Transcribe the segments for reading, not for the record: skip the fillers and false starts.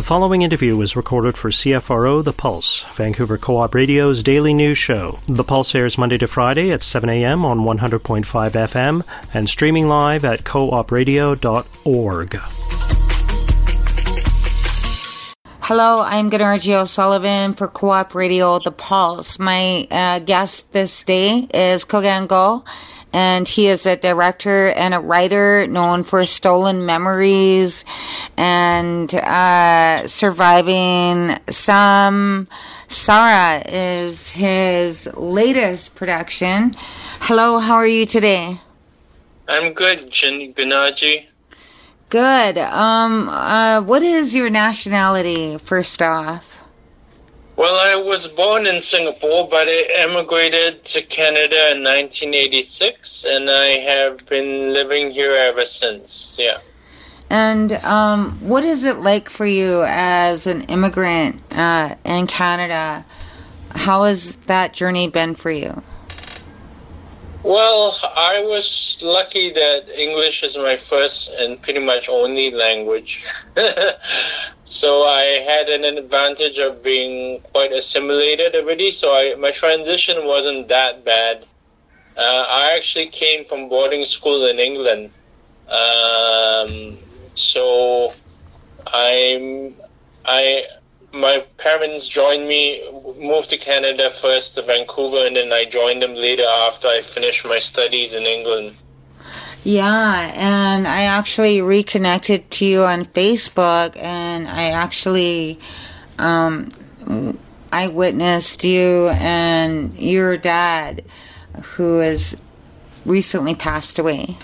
The following interview was recorded for CFRO The Pulse, Vancouver Co-op Radio's daily news show. The Pulse airs Monday to Friday at 7 a.m. on 100.5 FM and streaming live at coopradio.org. Hello, I'm Gennady O'Sullivan for Co-op Radio The Pulse. My guest this day is Kogan Go, and he is a director and a writer known for Stolen Memories and Surviving Samsara is his latest production. Hello, how are you today? I'm good, Gennady. Good. What is your nationality, first off? Well, I was born in Singapore, but I emigrated to Canada in 1986, and I have been living here ever since, yeah. And what is it like for you as an immigrant in Canada? How has that journey been for you? Well, I was lucky that English is my first and pretty much only language. So I had an advantage of being quite assimilated already, so my transition wasn't that bad. I actually came from boarding school in England. So my parents joined me, moved to Canada first to Vancouver, and then I joined them later after I finished my studies in England. Yeah, and I actually reconnected to you on Facebook, and I actually I witnessed you and your dad, who has recently passed away.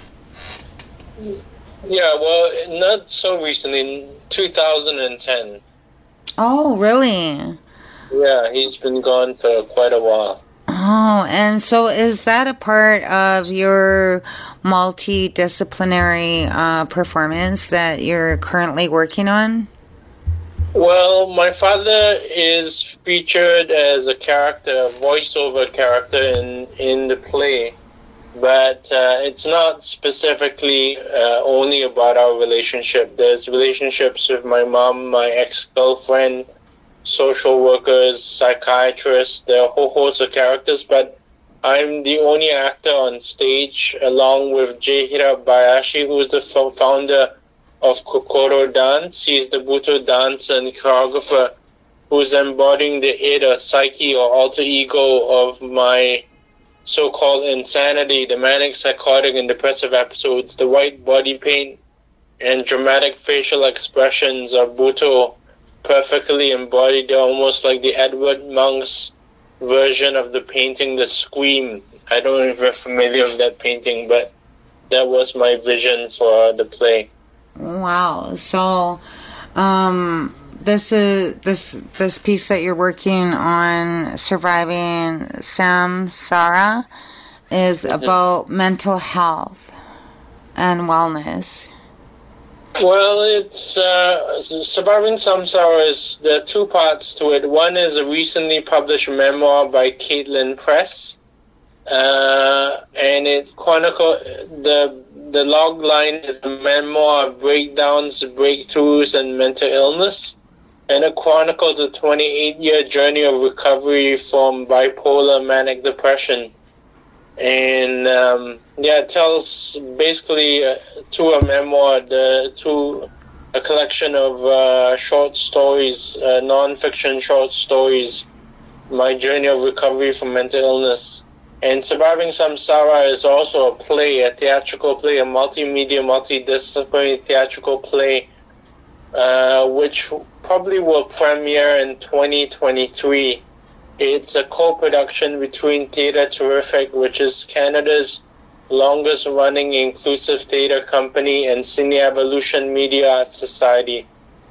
Yeah, well, not so recently, in 2010. Oh, really? Yeah, he's been gone for quite a while. Oh, and so is that a part of your multidisciplinary performance that you're currently working on? Well, my father is featured as a character, a voiceover character in the play, but it's not specifically only about our relationship. There's relationships with my mom, my ex-girlfriend, social workers, psychiatrists. There are a whole host of characters, but I'm the only actor on stage, along with Jay Hirabayashi, who's the founder of Kokoro Dance. He's the Buto dancer and choreographer who's embodying the id or psyche or alter ego of my so-called insanity, the manic, psychotic, and depressive episodes, the white body paint and dramatic facial expressions of Buto perfectly embodied, almost like the Edward Monk's version of the painting The Scream. I don't know if you're familiar with that painting, but that was my vision for the play. Wow. So this piece that you're working on, Surviving Samsara, is about mental health and wellness. Well, it's Surviving Samsara is, there are two parts to it. One is a recently published memoir by Caitlin Press, and it chronicles the log line is a memoir of breakdowns, breakthroughs, and mental illness, and it chronicles a 28-year journey of recovery from bipolar manic depression. And it tells basically through a memoir, through a collection of short stories, non-fiction short stories, my journey of recovery from mental illness. And Surviving Samsara is also a play, a theatrical play, a multimedia, multidisciplinary theatrical play, which probably will premiere in 2023. It's a co-production between Theatre Terrific, which is Canada's longest-running inclusive theatre company, and Cine Evolution Media Arts Society.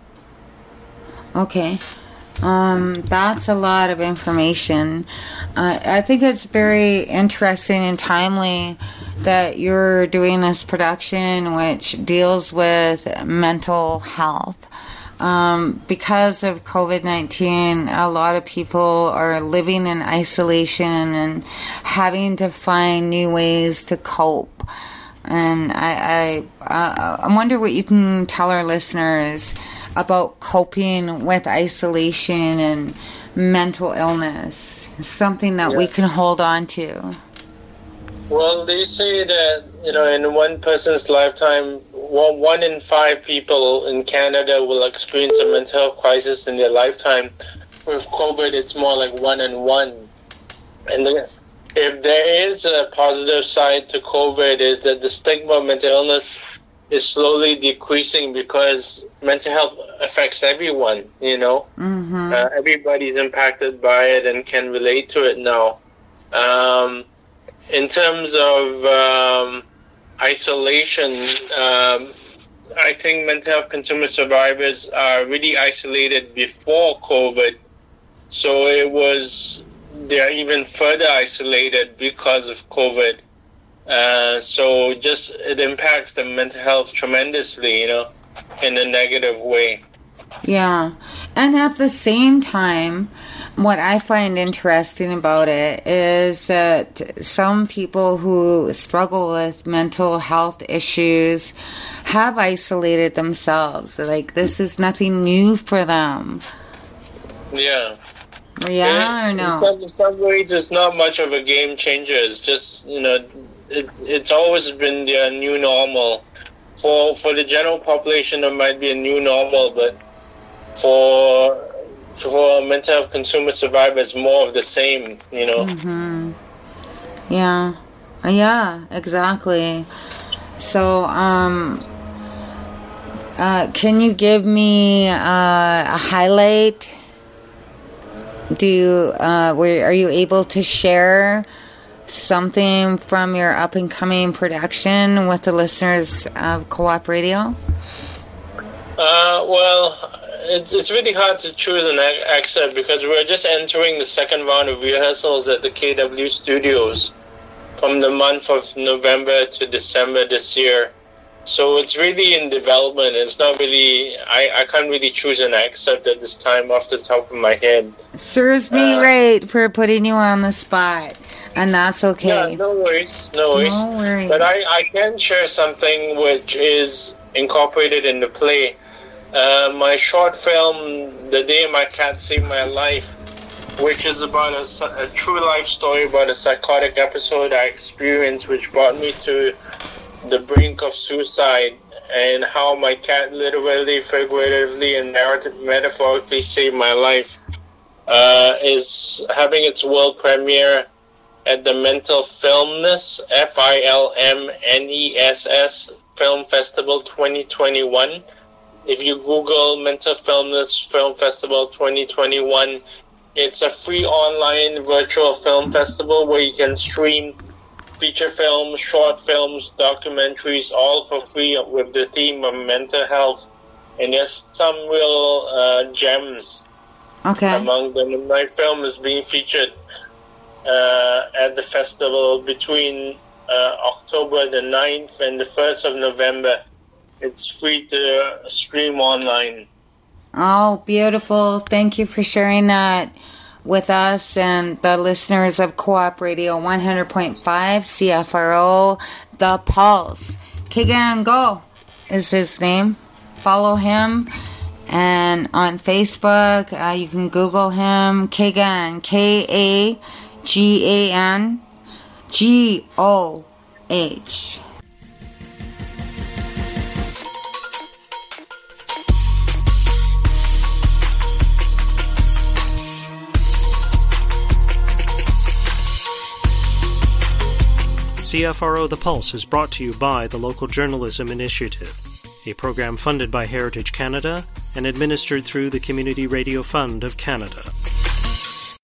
Okay. That's a lot of information. I think it's very interesting and timely that you're doing this production which deals with mental health. Because of COVID-19, a lot of people are living in isolation and having to find new ways to cope. And I I wonder what you can tell our listeners about coping with isolation and mental illness, something that we can hold on to. Well, they say that, in one person's lifetime, 1 in 5 people in Canada will experience a mental health crisis in their lifetime. With COVID, it's more like 1 in 1. And if there is a positive side to COVID, is that the stigma of mental illness is slowly decreasing because mental health affects everyone, everybody's impacted by it and can relate to it now. In terms of isolation, I think mental health consumer survivors are really isolated before COVID, so they're even further isolated because of COVID. So it impacts the mental health tremendously, in a negative way. Yeah. And at the same time, what I find interesting about it is that some people who struggle with mental health issues have isolated themselves. Like, this is nothing new for them. Yeah. Yeah, or no? In some ways, it's not much of a game changer. It's just, it's always been their new normal. For the general population, it might be a new normal, but for mental health consumer survivors, more of the same, Mm-hmm. Yeah, exactly. So, can you give me a highlight? Are you able to share something from your up and coming production with the listeners of Co-op Radio? Well, it's really hard to choose an excerpt because we're just entering the second round of rehearsals at the KW Studios from the month of November to December this year. So it's really in development. It's not really, I can't really choose an excerpt at this time off the top of my head. Serves me right for putting you on the spot, and that's okay. Yeah, no worries. But I can share something which is incorporated in the play. My short film, The Day My Cat Saved My Life, which is about a true life story about a psychotic episode I experienced which brought me to the brink of suicide, and how my cat literally, figuratively, and metaphorically saved my life, is having its world premiere at the Mental Filmness, FILMNESS Film Festival 2021. If you Google Mental Filmness Film Festival 2021, it's a free online virtual film festival where you can stream feature films, short films, documentaries, all for free with the theme of mental health. And there's some real gems among them. And my film is being featured at the festival between October the 9th and the 1st of November. It's free to stream online. Oh, beautiful. Thank you for sharing that with us and the listeners of Co-op Radio 100.5 CFRO, The Pulse. Keegan Go is his name. Follow him. And on Facebook, you can Google him. Keegan, KAGAN, GOH. CFRO The Pulse is brought to you by the Local Journalism Initiative, a program funded by Heritage Canada and administered through the Community Radio Fund of Canada.